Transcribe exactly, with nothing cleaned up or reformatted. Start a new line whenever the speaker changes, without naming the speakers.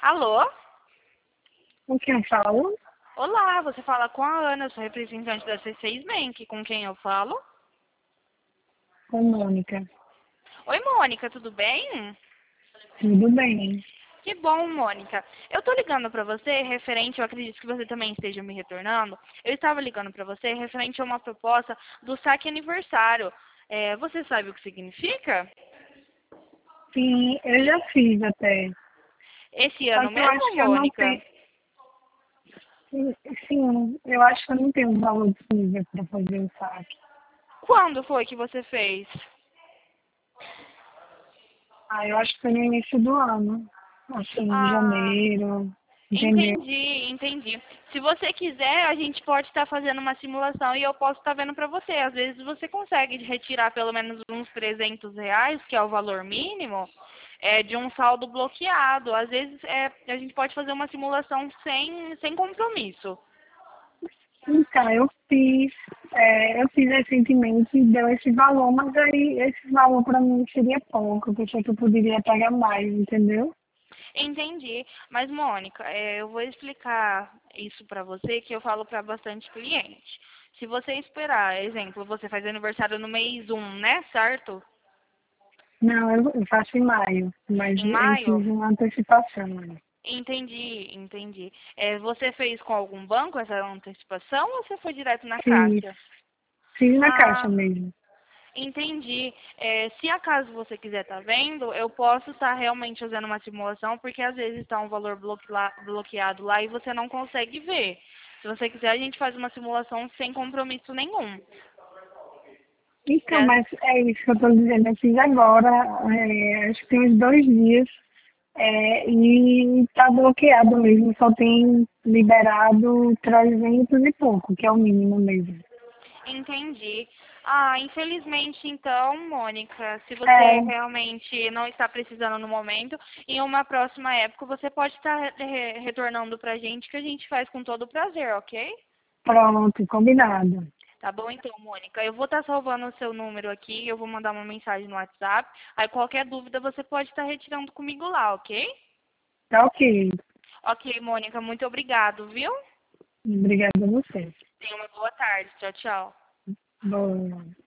Alô?
Com quem eu falo?
Olá, você fala com a Ana, eu sou representante da C seis Bank. Com quem eu falo?
Com Mônica.
Oi, Mônica, tudo bem?
Tudo bem.
Que bom, Mônica. Eu tô ligando pra você referente, eu acredito que você também esteja me retornando. Eu estava ligando pra você referente a uma proposta do saque aniversário. É, você sabe o que significa?
Sim, eu já fiz até.
Esse
Só
ano
que eu acho
mesmo,
que eu não
Mônica?
tenho. Sim, sim, eu acho que eu não tenho um valor disponível para fazer o saque.
Quando foi que você fez?
Ah, eu acho que foi no início do ano. Assim, em
Ah,
janeiro. Entendeu?
entendi, entendi. Se você quiser, a gente pode estar fazendo uma simulação e eu posso estar vendo para você. Às vezes você consegue retirar pelo menos uns trezentos reais, que é o valor mínimo, é, de um saldo bloqueado. Às vezes é, a gente pode fazer uma simulação sem, sem compromisso.
Então, eu fiz, é, eu fiz recentemente e deu esse valor, mas aí esse valor para mim seria pouco. Eu pensei que eu poderia pagar mais, entendeu?
Entendi. Mas, Mônica, é, eu vou explicar isso para você, que eu falo para bastante cliente. Se você esperar, exemplo, você faz aniversário no mês um, né? Certo?
Não, eu, eu faço em maio, mas
Em
eu
maio?
fiz uma antecipação, né?
Entendi, entendi. É, você fez com algum banco essa antecipação ou você foi direto na
Fiz,
caixa?
fiz na caixa
Ah,
mesmo.
entendi. É, se acaso você quiser estar vendo, eu posso estar realmente fazendo uma simulação, porque às vezes está um valor bloquea- bloqueado lá e você não consegue ver. Se você quiser, a gente faz uma simulação sem compromisso nenhum.
Então,
Né?
mas é isso que eu estou dizendo. Eu fiz agora, é, acho que tem uns dois dias, é, e está bloqueado mesmo. Só tem liberado trezentos e pouco, que é o mínimo mesmo.
Entendi. Ah, infelizmente, então, Mônica, se você
É,
realmente não está precisando no momento, em uma próxima época você pode estar re- retornando para a gente, que a gente faz com todo prazer, ok?
pronto, combinado.
Tá bom, então, Mônica. Eu vou estar salvando o seu número aqui, eu vou mandar uma mensagem no WhatsApp. Aí, qualquer dúvida, você pode estar retirando comigo lá, ok?
Tá ok.
Ok, Mônica, muito obrigado, viu?
Obrigada a você.
Tenha uma boa tarde. Tchau, tchau.
Boa.